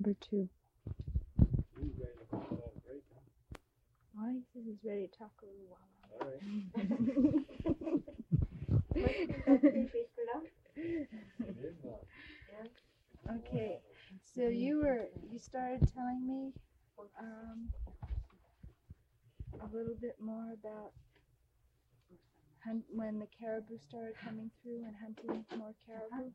number 2. Why this is ready to talk a little while. Okay, so you started telling me a little bit more about when the caribou started coming through and hunting more caribou.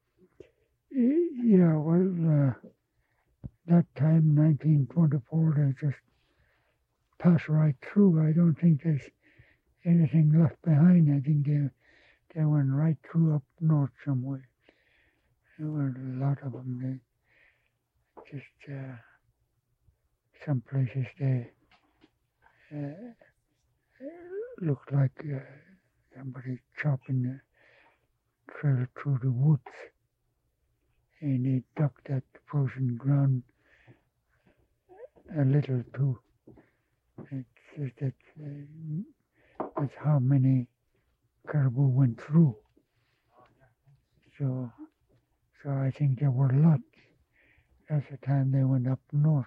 Yeah, well, that time, 1924, they just passed right through. I don't think there's anything left behind. I think they went right through up north somewhere. There were a lot of them. They just, some places they looked like somebody chopping the trail through the woods. And they dug that frozen ground a little too. That's how many caribou went through. So I think there were lots. That's the time they went up north.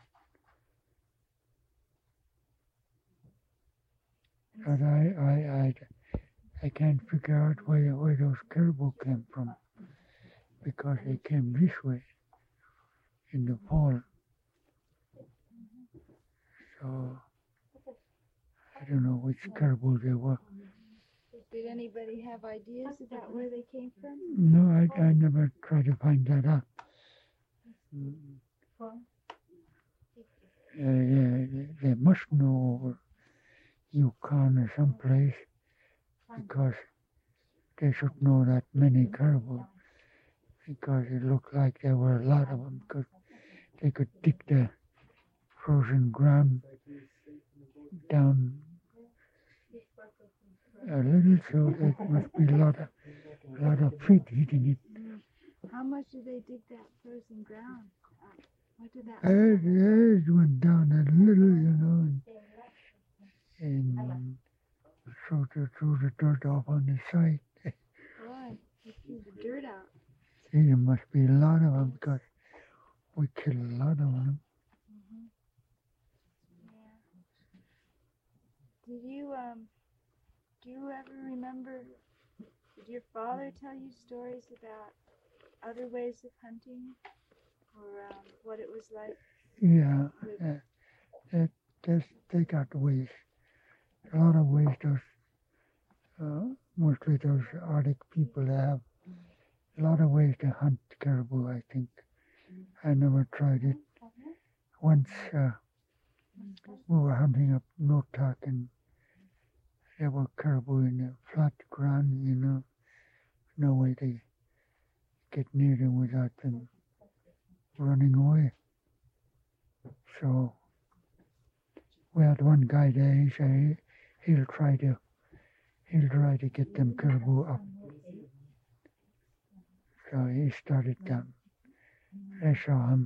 But I can't figure out where those caribou came from, because they came this way in the fall. So I don't know which caribou they were. Did anybody have ideas about where they came from? No, I never tried to find that out. They must know over Yukon or someplace, because they should know that many caribou, because it looked like there were a lot of them, because they could dig the frozen ground down a little, so there must be a lot of feet hitting it. How much did they dig that frozen ground? What did that It went down a little, and threw the dirt off on the side. Boy, they threw the dirt out. See, there must be a lot of them, because we killed a lot of them. Mm-hmm. Yeah. Do you ever remember, did your father tell you stories about other ways of hunting, or what it was like? Yeah, they got ways. A lot of ways. Mostly those Arctic people have a lot of ways to hunt caribou, I think. I never tried it. Once we were hunting up Notak, and there were caribou in the flat ground, no way to get near them without them running away. So we had one guy there. He said he'll try to get them caribou up. So he started down. They saw him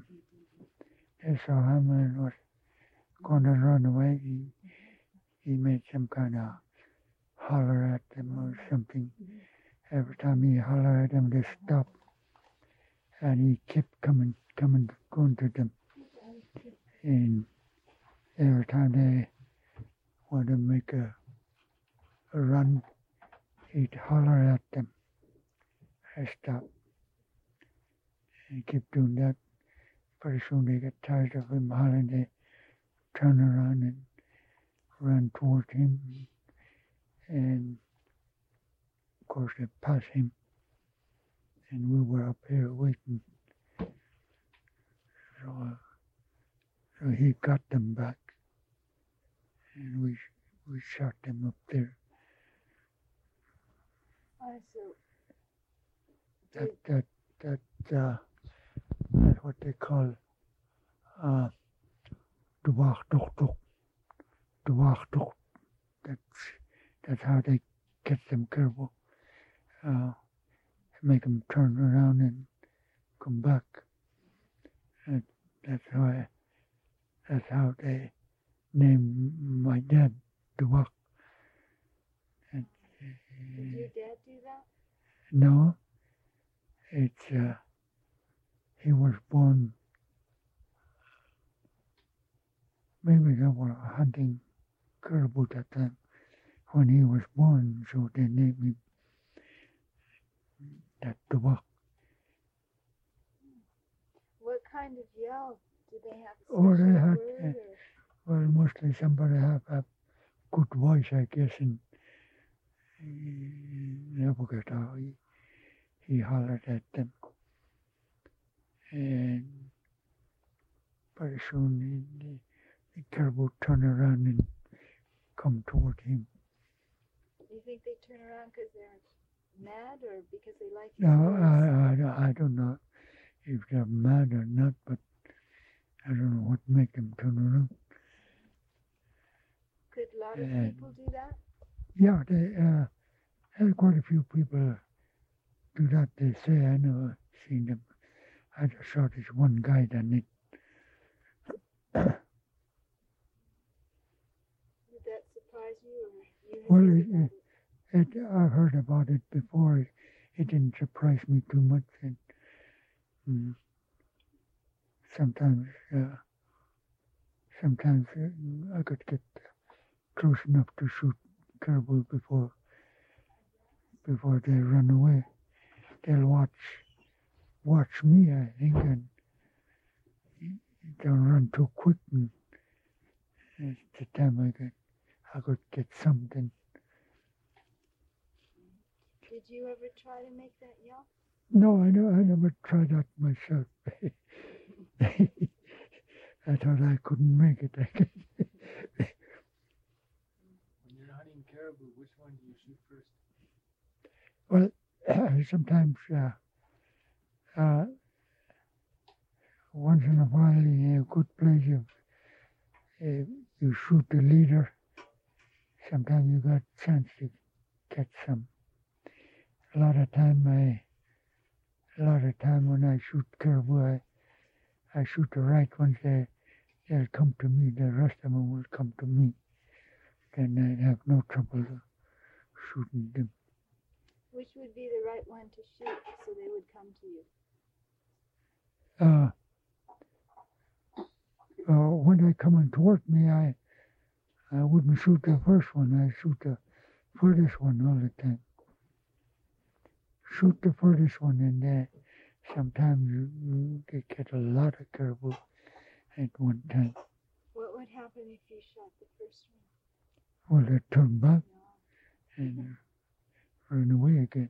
and was going to run away. He made some kind of holler at them or something. Every time he hollered at them, they stopped. And he kept going to them. And every time they wanted to make a run, he'd holler at them. I stopped. And he kept doing that. Pretty soon they got tired of him hollering. They turned around and ran towards him. And of course they passed him. And we were up here waiting. So he got them back. And we shot them up there. That's what they call duwag tuk. That's how they get them caribou. Make them turn around and come back. And that's how they named my dad Duwag. Did your dad do that? No, it's he was born maybe they were hunting caribou that time when he was born, so they named him that Tubak. What kind of yell? Did they have a Or special they had, word? well, mostly somebody have a good voice, I guess, and I forget how he hollered at them. And pretty soon the caribou turned around and come toward him. You think they turn around because they're mad or because they like his Now, voice? I don't know if they're mad or not, but I don't know what make them turn around. Could a lot of And- people do that? Yeah, they had quite a few people do that. They say, I know, seen them. I just saw this one guy done it. Did that surprise you or you had Well, heard about it? I've heard about it before. It didn't surprise me too much. And sometimes I could get close enough to shoot caribou before they run away. They'll watch me, I think, and don't run too quick. And at the time I could get something. Did you ever try to make that yell? No, I never tried that myself. I thought I couldn't make it. When you're hunting caribou, which one do you shoot first? Well, sometimes once in a while in a good place you shoot the leader. Sometimes you got a chance to catch some. A lot of time when I shoot caribou, I shoot the right ones. They'll come to me. The rest of them will come to me. Then I have no trouble shooting them. Which would be the right one to shoot so they would come to you? When they coming toward me, I wouldn't shoot the first one. I shoot the furthest one all the time. Shoot the furthest one, and sometimes you get a lot of caribou at one time. What would happen if you shot the first one? Well, they turn back No. and run away again.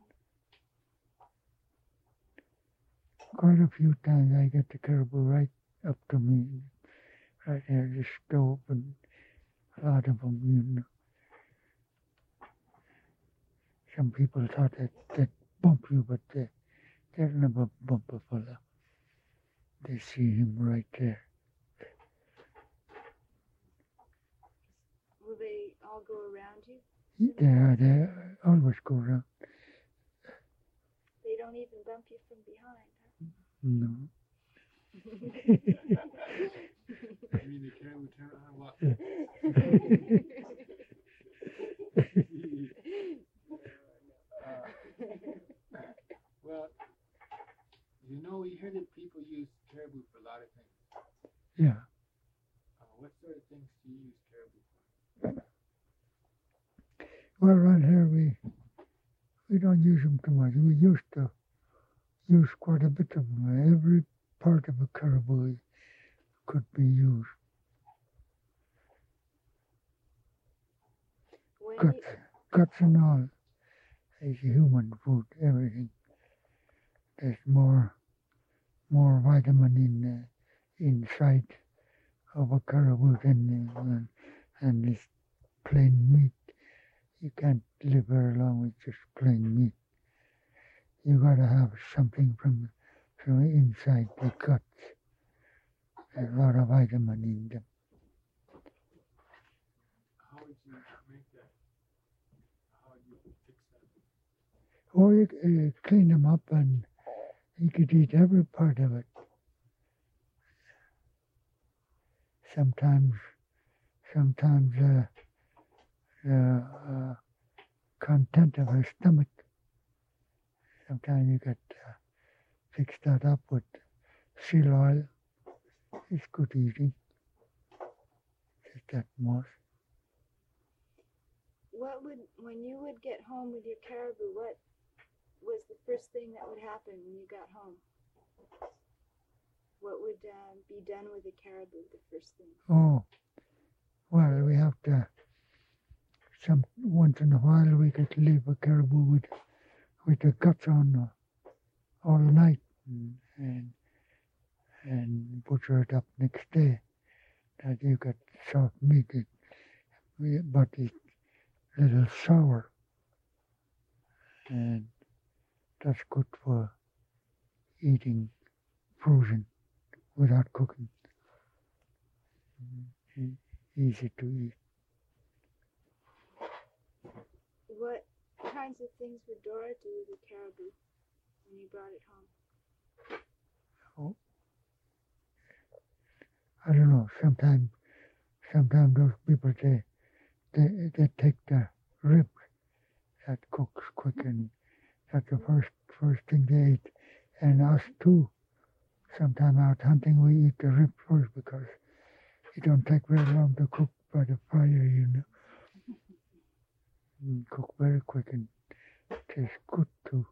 Quite a few times I get the caribou right up to me, right there, the stove, and a lot of them, you know. Some people thought they'd bump you, but they'll never bump a fella. They see him right there. Will they all go around you? They always go around. They don't even bump you from behind, huh? No. I mean, the caribou turn around and walk. Well, you know, we hear that people use caribou for a lot of things. Yeah. What sort of things do you use caribou for? Well, around here we don't use them too much. We used to use quite a bit of them. Every part of a caribou could be used. When Guts and all. It's human food, everything. There's more vitamin inside of a caribou than this plain meat. You can't live very long with just plain meat. You gotta have something from inside the guts. There's a lot of vitamin in them. How would you make that? How would you fix that? Or you clean them up and you could eat every part of it. Sometimes the content of her stomach. Sometimes you could fix that up with seal oil. It's good eating. that moss. When you would get home with your caribou, what was the first thing that would happen when you got home? What would be done with the caribou the first thing? Oh, well, we have to, once in a while we could leave a caribou with the guts on all night and butcher it up next day. That you get soft meat, but it's a little sour. And that's good for eating frozen without cooking. Easy to eat. What kinds of things would Dora do with the caribou when you brought it home? Oh, I don't know. Sometimes those people they take the rib that cooks quick, and that's the first thing they eat. And us too. Sometimes out hunting we eat the rib first because it don't take very long to cook by the fire, you know. Cook very quick and tastes good too.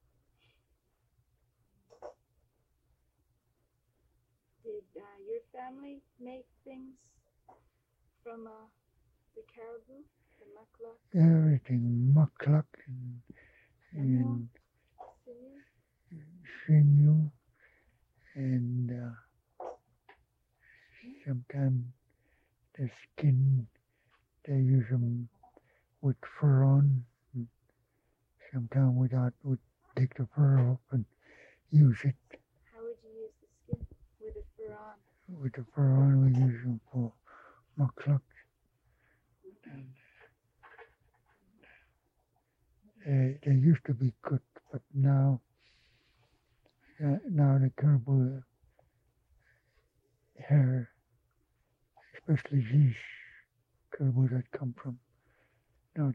Did your family make things from the caribou, the mukluk? Everything, mukluk and Sinew? sinew, and sometimes the skin, they use them with fur on. Sometimes we take the fur off and use it. How would you use the skin with the fur on? With the fur on, we use them for mukluk. They used to be good, but now the caribou hair, especially these caribou that come from, now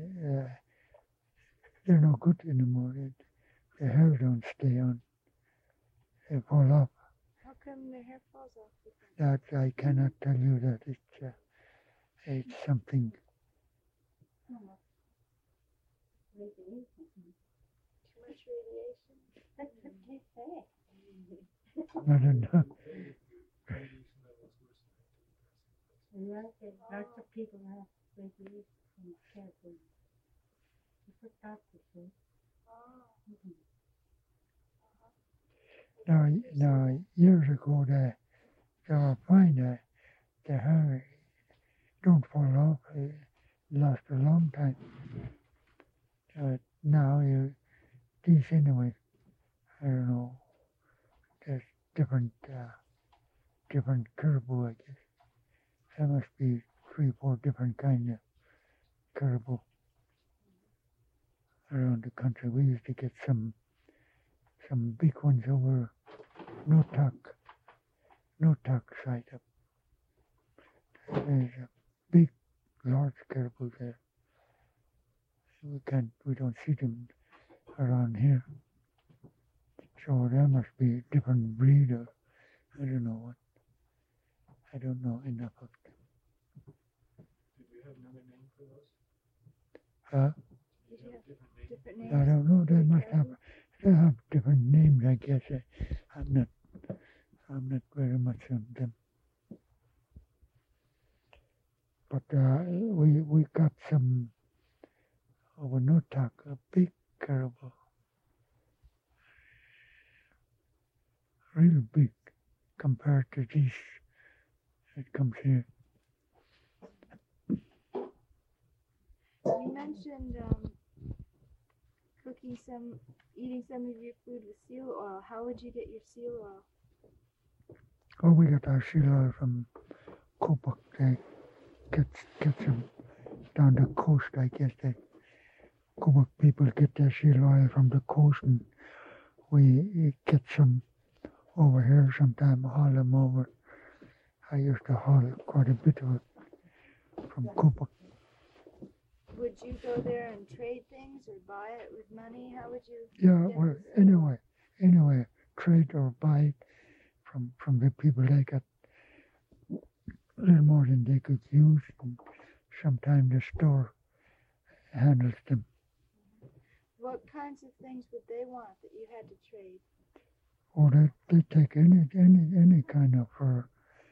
they're no good anymore. The hair don't stay on. They fall off. How come their hair falls off? That I cannot tell you that it's something. Too much radiation? That's what they say. I don't know. Lots of people have radiation from caribou. That's what doctors say. Now, years ago, they were fine. The hair don't fall off. It lasts a long time. Now, these anyway, I don't know. There's different caribou, I guess. There must be 3-4 different kinds of caribou around the country. We used to get some big ones over Notak side up. There's a big, large caribou there. We don't see them around here. So there must be a different breed, or I don't know what. I don't know enough of them. Did you have another name for those? Did you have different names? I don't know. They have different names, I guess. I'm not very much on them. But we got some over Notak, a big caribou, real big compared to these that comes here. You mentioned eating some of your food with seal oil. How would you get your seal oil? Oh, we got our seal oil from Copak. They get some down the coast, I guess. Copak people get their seal oil from the coast, and we get some over here sometime, haul them over. I used to haul quite a bit of it from Copak. Would you go there and trade things or buy it with money? How would you? Yeah, get well, the seal oil? anyway, trade or buy from the people. They got little more than they could use, and sometimes the store handles them. What kinds of things would they want that you had to trade? Or they take any kind of fur.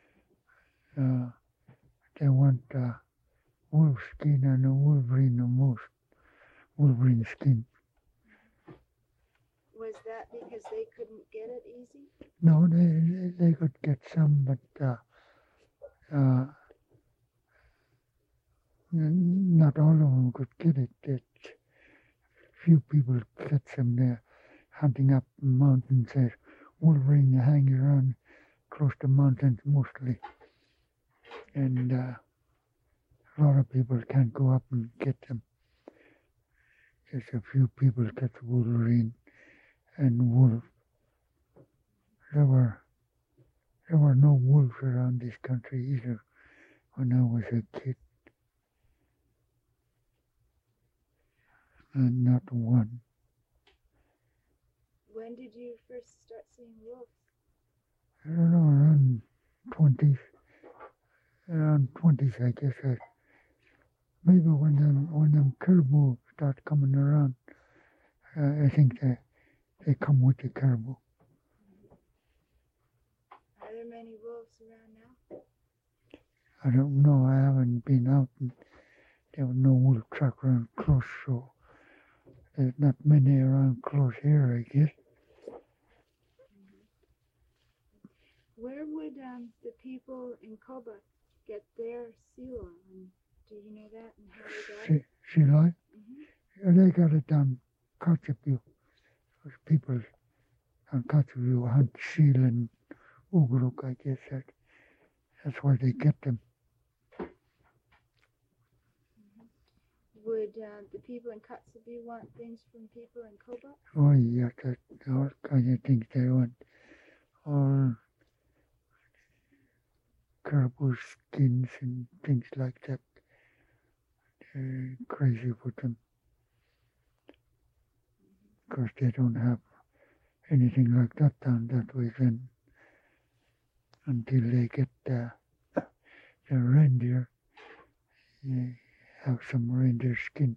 They want wolf skin and a wolverine skin. Was that because they couldn't get it easy? No, they could get some, but not all of them could get it. Few people get them there, hunting up mountains. Wolverine hang around close to mountains mostly, and a lot of people can't go up and get them. Just a few people get wolverine and wolf. There were no wolves around this country either when I was a kid. And not one. When did you first start seeing wolves? I don't know, around 20s. Around 20s, I guess. Maybe when them caribou start coming around, I think they come with the caribou. Are there many wolves around now? I don't know. I haven't been out, and there was no wolf track around close, so there's not many around close here, I guess. Where would the people in Koba get their seal oil? And do you know that and how they got it? Sea lion? Mm-hmm. They got it down Kotzebue. Those people on Kotzebue hunt seal and ugruk, I guess. That's where they get them. Would the people in Kotzebue want things from people in Koba? Oh, yeah, all kind of things they want. Or caribou skins and things like that. They're crazy for them. Because they don't have anything like that down that way then. Until they get the reindeer. They have some reindeer skin.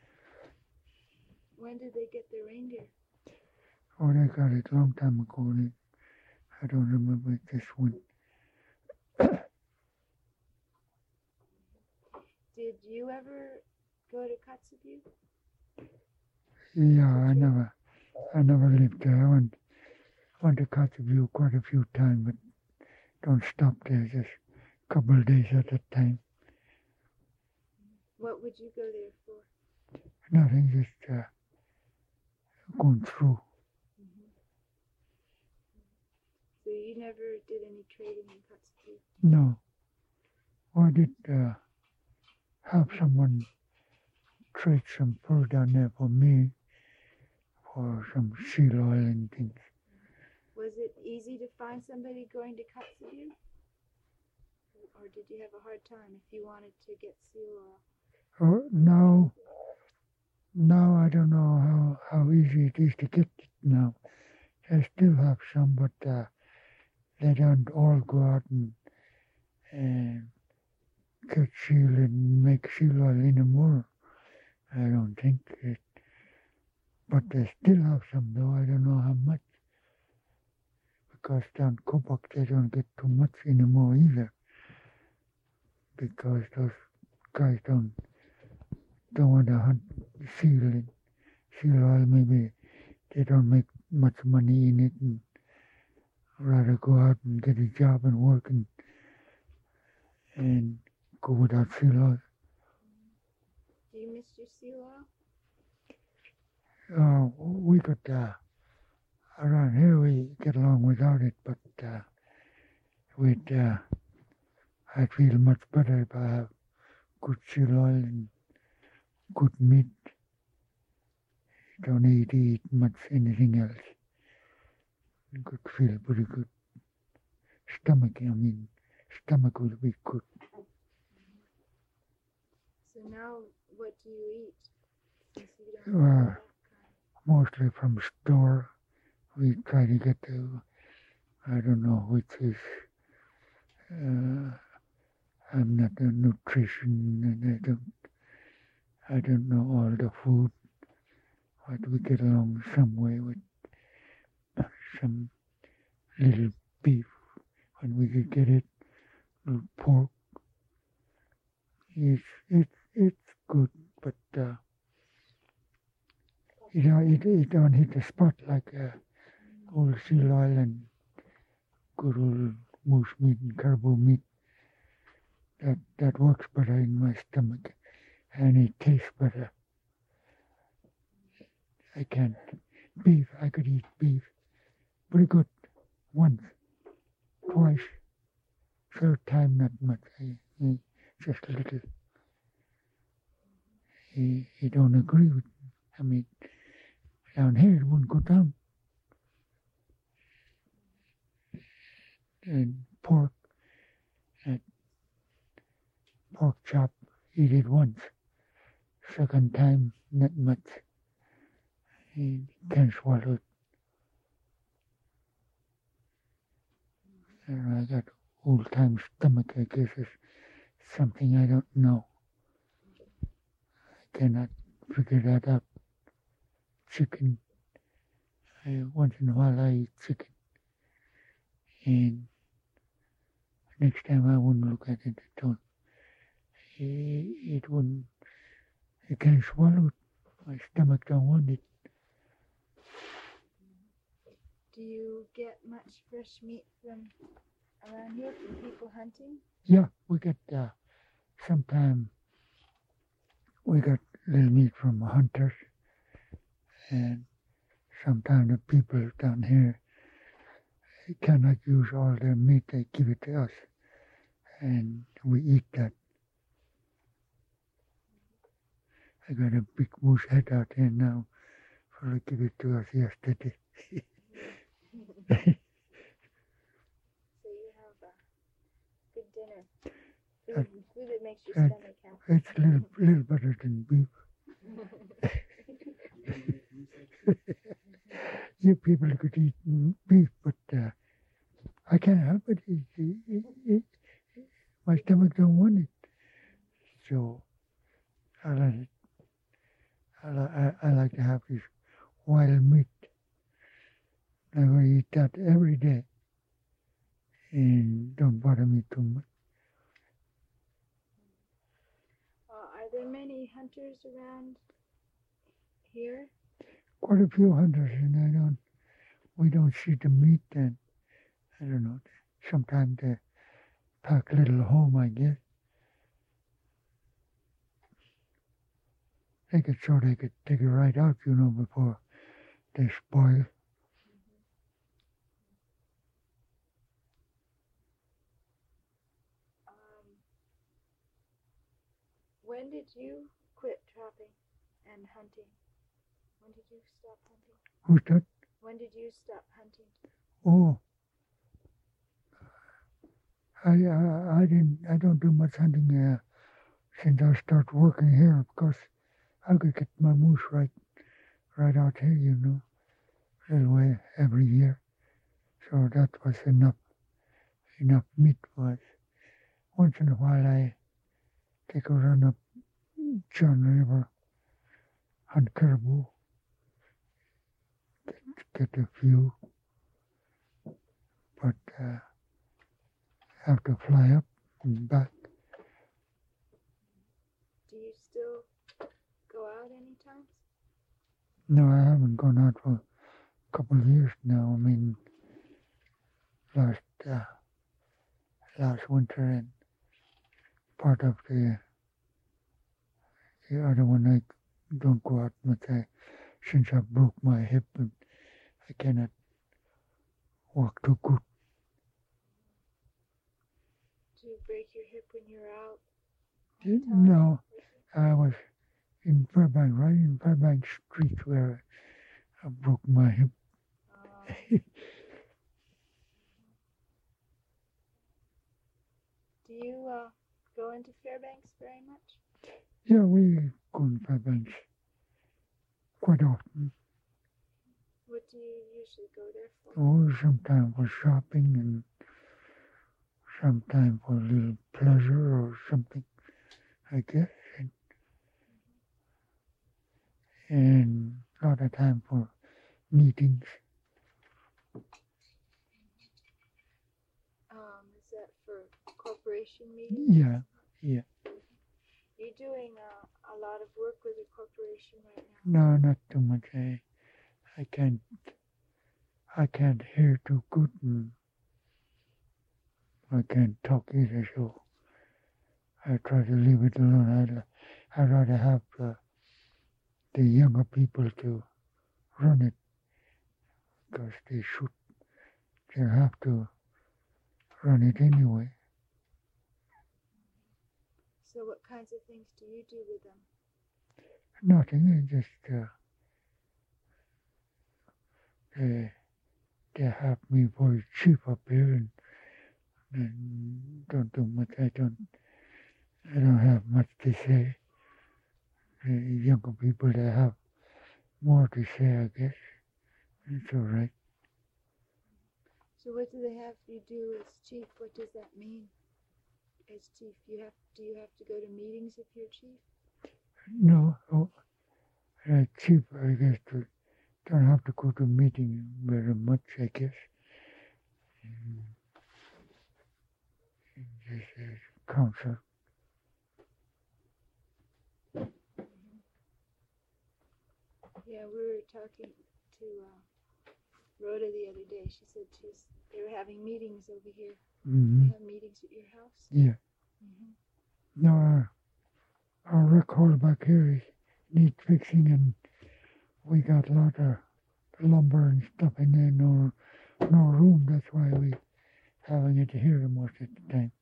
When did they get the reindeer? Oh, they got it a long time ago. I don't remember this one. Did you ever go to Kotzebue? Yeah, I never lived there. I went to Kotzebue quite a few times, but don't stop there, just a couple of days at a time. What would you go there for? Nothing, just going through. So you never did any trading in Kotzebue? No. I did have someone trade some fur down there for me, for some seal oil and things. Was it easy to find somebody going to Kotzebue? Or did you have a hard time if you wanted to get seal oil? Oh, now I don't know how easy it is to get it now. They still have some, but they don't all go out and get seal and make seal oil anymore. I don't think it. But they still have some, though. I don't know how much. Because down Kobuk they don't get too much anymore either. Because those guys don't want to hunt seal and seal oil. Maybe they don't make much money in it and rather go out and get a job and work and go without seal oil. Do you miss your seal oil? We could, around here we get along without it, but I feel much better if I have good seal oil and good meat. Don't need to eat much anything else. Could feel pretty good. Stomach will be good. So now what do you eat? Since you don't have that kind? Mostly from store. We try to get I don't know which is I'm not a nutrition and I don't know all the food, but we get along some way with some little beef when we could get it, little pork. It's good, but it don't hit the spot like old seal oil and good old moose meat and caribou meat. That works better in my stomach and it tastes better. I can't. Beef, I could eat beef pretty good once, twice. Third time, not much. Just a little. He don't agree with me. I mean, down here it wouldn't go down. And pork, pork chop, eat it once. Second time, not much. He can't swallow it. And I got old-time stomach, I guess it's something I don't know. I cannot figure that out. Chicken, once in a while I eat chicken. And next time I wouldn't look at it at all. It wouldn't, I can't swallow it. My stomach don't want it. Do you get much fresh meat from around here from people hunting? Yeah, we get, sometime we got little meat from hunters. And sometimes the people down here cannot use all their meat, they give it to us. And we eat that. I got a big moose head out here now. So they give it to us yesterday. So you have a good dinner. Food that makes your stomach happy. It's a little better than beef. You people could eat beef, but I can't help it. My stomach don't want it. So I like it. I like to have this wild meat. I will eat that every day. And don't bother me too much. Are there many hunters around here? Quite a few hunters, and we don't see the meat, and I don't know. Sometimes they pack a little home, I guess. They could take it right out, before they spoil. When did you quit trapping and hunting? When did you stop hunting? Who's that? When did you stop hunting? Oh, I don't do much hunting since I start working here because I could get my moose right out here, little way every year. So that was enough meat for us. Once in a while I take a run up John River, hunt caribou, get a few, but have to fly up and back. Do you still go out anytime? No, I haven't gone out for a couple of years now. I mean, last winter and part of the other one I don't go out much. Since I broke my hip and I cannot walk too good. Do you break your hip when you're out? No, I was in Fairbanks, right in Fairbanks Street where I broke my hip. Do you go into Fairbanks very much? Yeah, we go in Fairbanks quite often. What do you usually go there for? Oh, sometimes for shopping and sometime for a little pleasure or something, I guess, and a lot of time for meetings. Is that for corporation meetings? Yeah. You're doing a lot of work with a corporation right No, now. not too much. I can't hear too good, and I can't talk either, so I try to leave it alone. I'd rather have the younger people to run it, because they have to run it anyway. So what kinds of things do you do with them? Nothing, I just they have me very cheap up here, and don't do much. I don't have much to say. The younger people, they have more to say, I guess. It's all right. So what do they have you do as chief? What does that mean? As chief, do you have to go to meetings if you're chief? No, cheap, I guess. Don't have to go to meeting very much, I guess. Just council. Yeah, we were talking to Rhoda the other day. She said they were having meetings over here. Mm-hmm. They have meetings at your house? Yeah. Mm-hmm. No, our rec hall back here needs fixing, and we got a lot of lumber and stuff in there, no room. That's why we having it here most of the time.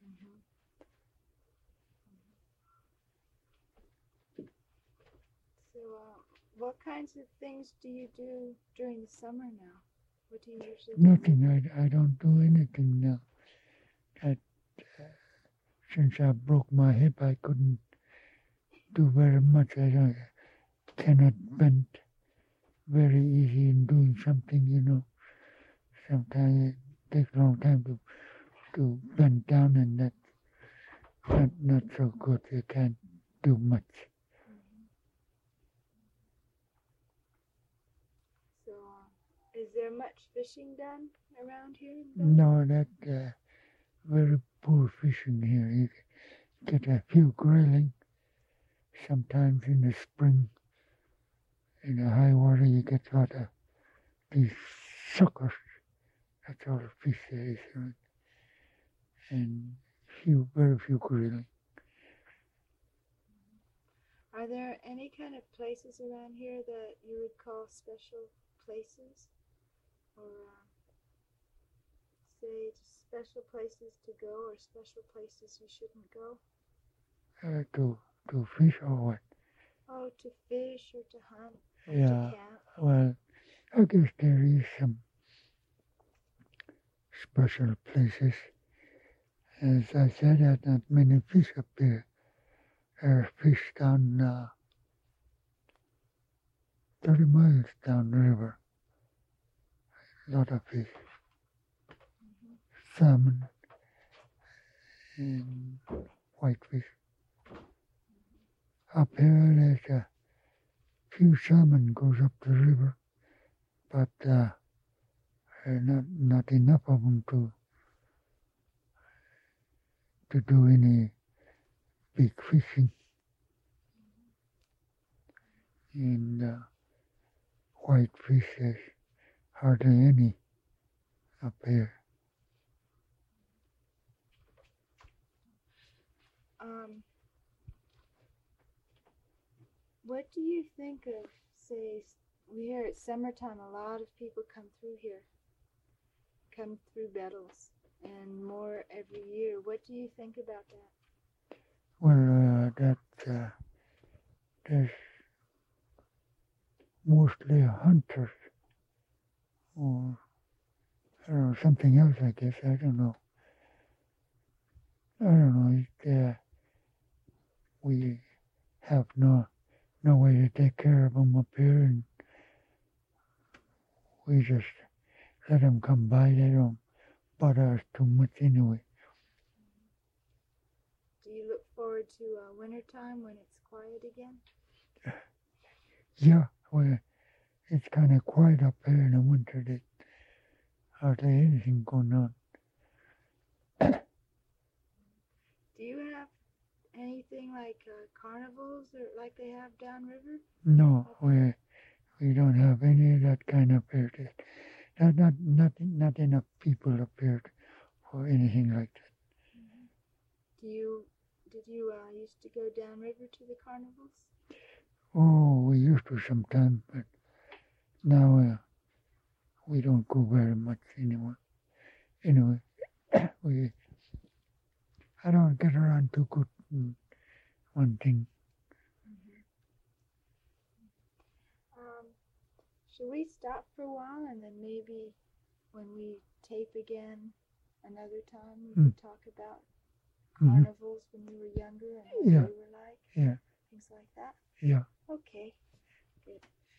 So, what kinds of things do you do during the summer now? What do you usually do? Nothing. I don't do anything now. Since I broke my hip, I couldn't do very much. I cannot bend very easy in doing something, Sometimes it takes a long time to bend down, and that's not so good. You can't do much. So, is there much fishing done around here? No, that very poor fishing here. You get a few grayling. Sometimes in the spring, in the high water, you get a lot of these suckers. That's all the fish there is, and very few grayling. Are there any kind of places around here that you would call special places? Or say special places to go or special places you shouldn't go? To fish or what? Oh, to fish or to hunt or Yeah, to camp? well, I guess there is some special places. As I said, there are not many fish up here. There are fish down 30 miles down the river. A lot of fish. Salmon and whitefish. Up here, there's a few salmon goes up the river, but not enough of them to do any big fishing. And whitefish, there's hardly any up here. What do you think of, say, we hear it's summertime, a lot of people come through here, come through Bettles, and more every year. What do you think about that? Well, there's mostly hunters, or I don't know, something else, I guess. I don't know. We have no way to take care of them up here, and we just let them come by. They don't bother us too much anyway. forward to wintertime when it's quiet again? Yeah, well, it's kind of quiet up here in the winter. There's hardly anything going on. Do you have anything like carnivals or like they have downriver? No, we don't have any of that kind up here. Not enough people up here for anything like that. Did you used to go downriver to the carnivals? Oh, we used to sometime, but now we don't go very much anymore. Anyway, I don't get around too good in one thing. Should we stop for a while and then maybe when we tape again another time we could talk about carnivals when you were younger and what Yeah. they were like? Yeah. Things like that? Yeah. Okay. Good.